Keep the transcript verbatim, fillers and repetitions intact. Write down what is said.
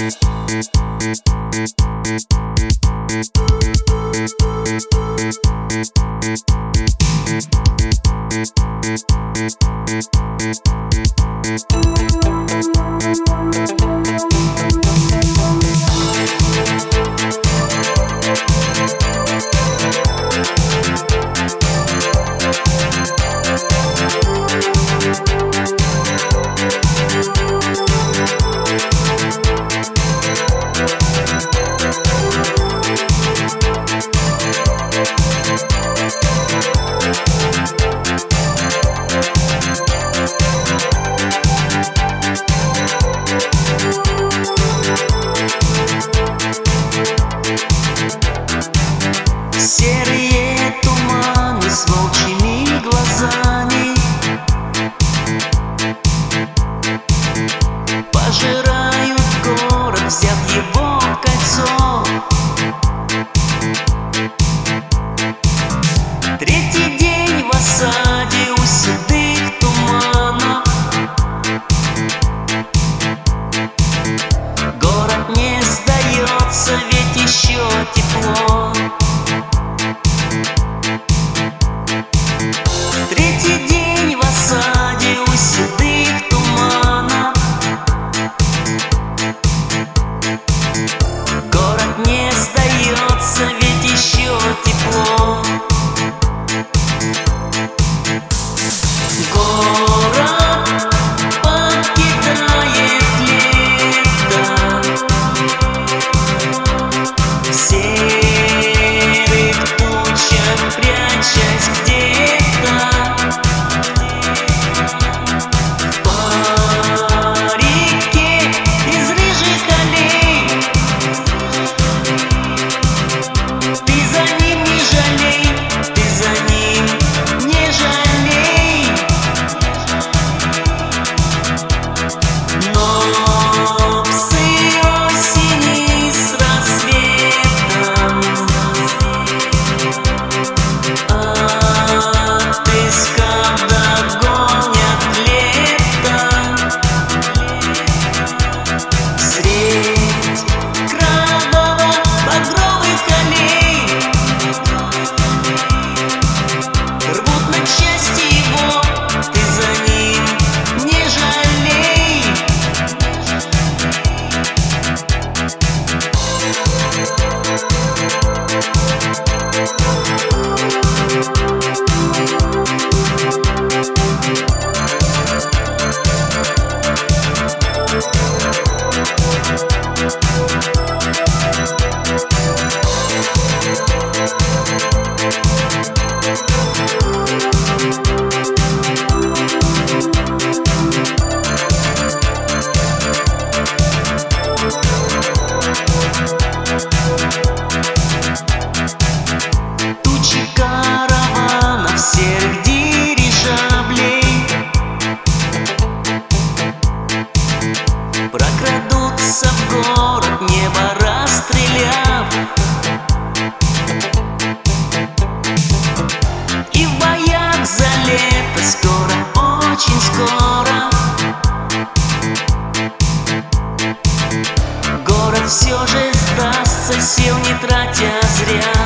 Серые туманы с волчьими глазами пожирают город, взяв его в кольцо. Третий день в осаде у седых туманов. Город не сдается, ведь еще тепло. Третий день в осаде у седых туманов. Город не сдается, ведь еще тепло. Город покидает лето. В серых тучах прячась где-то. По реке из рыжих аллей. Ты за ним не жалей, ты за ним не жалей. Но псы осени с рассветом отыскав догонят лето. Средь кроваво-багровых аллей рвут на части его, ты за ним не жалей. Тучи караванов серых дирижаблей прокрадутся в город, небо расстреляв. И в боях за лето скоро, очень скоро город все же сдастся, сил не тратя зря.